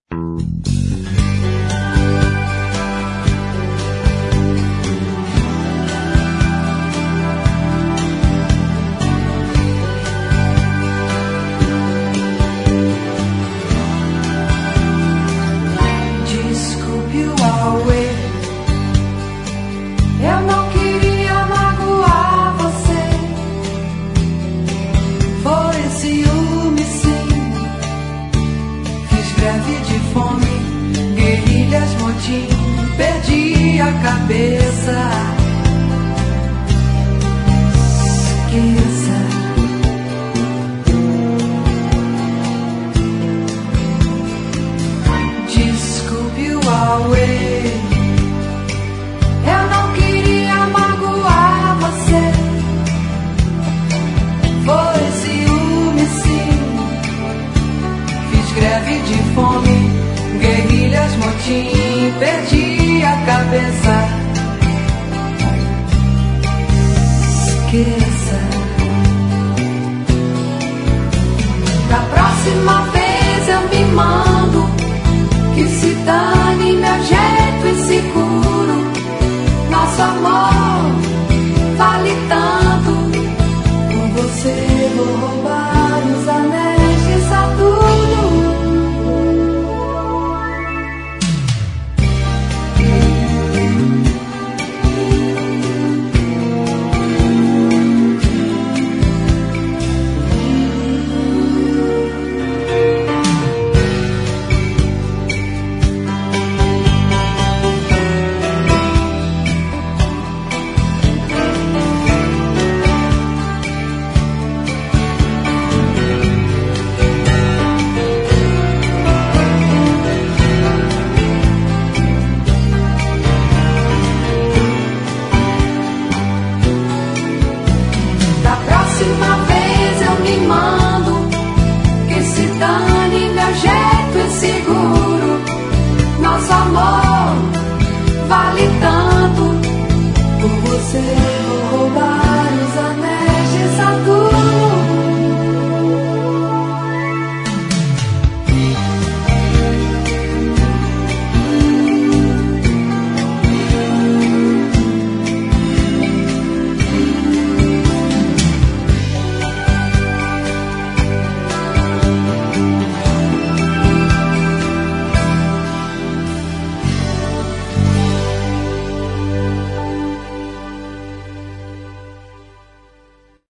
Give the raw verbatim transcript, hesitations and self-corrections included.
Perdi a cabeça. Esqueça. Desculpe o Huawei. Eu não queria magoar você. Foi ciúme, sim. Fiz greve de fome, guerrilhas, motim, perdi a cabeça. Esqueça. Da próxima vez eu me mando que se